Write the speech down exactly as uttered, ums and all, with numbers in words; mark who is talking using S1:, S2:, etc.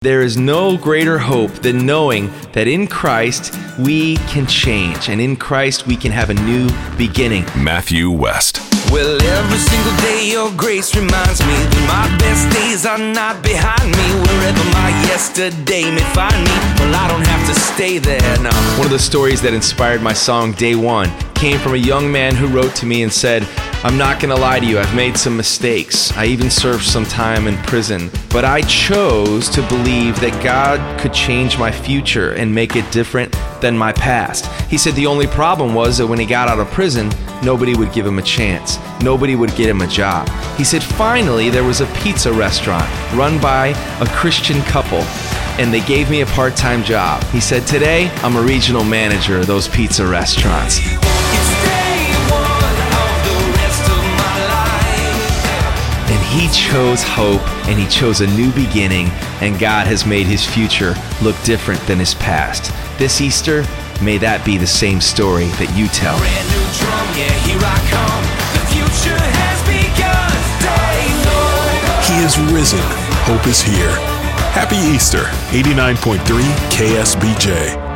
S1: There is no greater hope than knowing that in Christ we can change, and in Christ we can have a new beginning.
S2: Matthew West.
S3: Well, every single day your grace reminds me that my best days are not behind me. Wherever my yesterday may find me, well, I don't have to stay there, no.
S1: One of the stories that inspired my song Day One came from a young man who wrote to me and said, "I'm not gonna lie to you, I've made some mistakes. I even served some time in prison, but I chose to believe that God could change my future and make it different than my past." He said the only problem was that when he got out of prison, nobody would give him a chance. Nobody would get him a job. He said finally there was a pizza restaurant run by a Christian couple, and they gave me a part-time job. He said, today I'm a regional manager of those pizza restaurants. And he chose hope, and he chose a new beginning, and God has made his future look different than his past. This Easter, may that be the same story that you tell.
S3: Brand new drum, yeah, here I come. The future has begun. Day one.
S2: He is risen. Hope is here. Happy Easter. eighty-nine point three K S B J.